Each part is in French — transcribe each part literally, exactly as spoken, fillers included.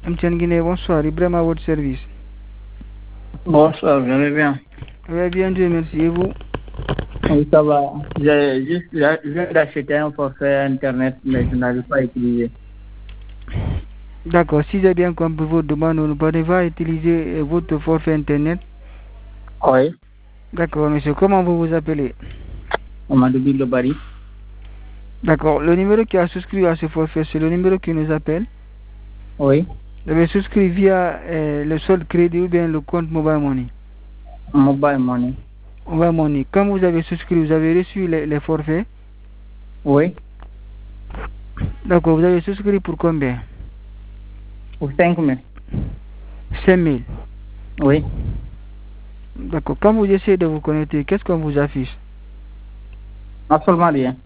M T N Guinée, bonsoir. Ibrahim à votre service. Bonsoir, vous allez bien? Oui, bien, Dieu merci. Et vous? Oui, ça va. J'ai juste je viens d'acheter un forfait internet, mais je n'arrive pas à utiliser. D'accord, si j'ai bien compris votre demande, vous ne pouvez pas utiliser votre forfait internet. Oui. D'accord, monsieur. Comment vous vous appelez? Amadou Lobari. D'accord. Le numéro qui a souscrit à ce forfait, c'est le numéro qui nous appelle? Oui. Vous avez souscrit via euh, le solde crédit ou bien le compte Mobile Money? Mobile Money. Mobile Money. Quand vous avez souscrit, vous avez reçu les, les forfaits? Oui. D'accord, vous avez souscrit pour combien? Pour cinq mille. cinq mille. Oui. D'accord. Quand vous essayez de vous connecter, qu'est-ce qu'on vous affiche? Absolument rien.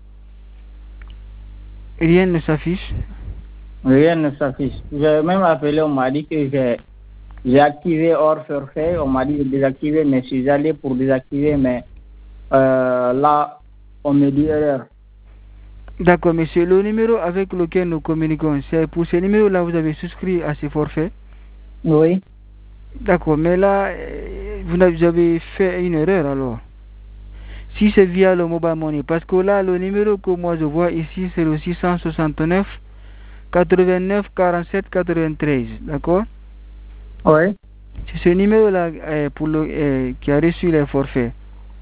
Rien ne s'affiche? Rien ne s'affiche. J'ai même appelé, on m'a dit que j'ai j'ai activé hors forfait. On m'a dit de désactiver, mais je suis allé pour désactiver, mais euh, là, on me dit erreur. D'accord, monsieur. Le numéro avec lequel nous communiquons, c'est pour ce numéro-là, vous avez souscrit à ces forfaits? Oui. D'accord, mais là, vous avez fait une erreur alors. Si c'est via le Mobile Money, parce que là, le numéro que moi je vois ici, c'est le six cent soixante-neuf, quatre-vingt-neuf, quarante-sept, quatre-vingt-treize, d'accord? Oui. C'est ce numéro-là euh, pour le, euh, qui a reçu les forfaits.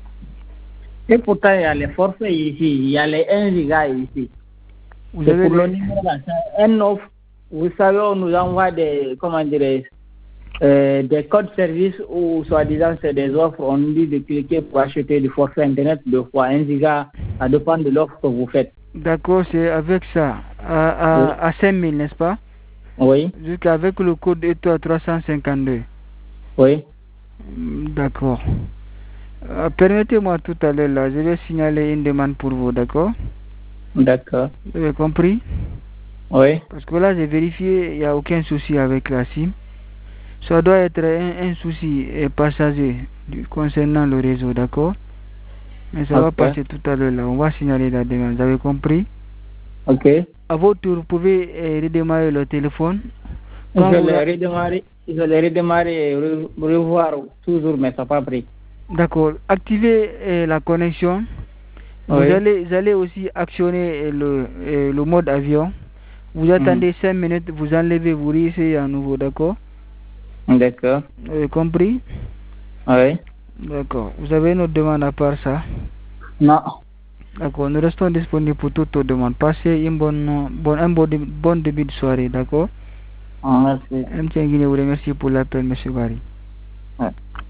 Et pourtant, il y a les forfaits ici, il y a les un giga ici. Vous C'est avez pour les... le numéro là, c'est un offre. Vous savez, on nous envoie des, comment dirais euh, des codes services ou soi-disant c'est des offres. On nous dit de cliquer pour acheter du forfait internet deux fois un giga, à dépendre de l'offre que vous faites. D'accord, c'est avec ça, à, à, Oui. à cinq mille, n'est-ce pas? Oui. Jusqu'avec le code étoile trois cent cinquante-deux. Oui. D'accord. Euh, Permettez-moi tout à l'heure là, je vais signaler une demande pour vous, d'accord? D'accord. Vous avez compris? Oui. Parce que là, j'ai vérifié, il n'y a aucun souci avec la SIM. Ça doit être un, un souci euh, passager du, concernant le réseau, d'accord? Mais ça va Ok. passer tout à l'heure là, on va signaler la demande, vous avez compris? Ok. À votre tour, vous pouvez euh, redémarrer le téléphone. Je Quand vous l'ai redémarré, je l'ai redémarré et re- revoir toujours, mais ça n'a pas pris. D'accord, activez euh, la connexion. Vous Oui. allez, vous allez aussi actionner euh, le, euh, le mode avion. Vous Mhm. attendez cinq minutes, vous enlevez, vous réessayez à nouveau, d'accord? D'accord. Vous avez compris? Oui. D'accord. Vous avez une autre demande à part ça? Non. D'accord, nous restons disponibles pour toute autre demande. Passez une bonne, bonne, un bon, bon début de soirée, d'accord? Merci. M T N Guinée vous remercie pour l'appel, M. Barry. Ouais.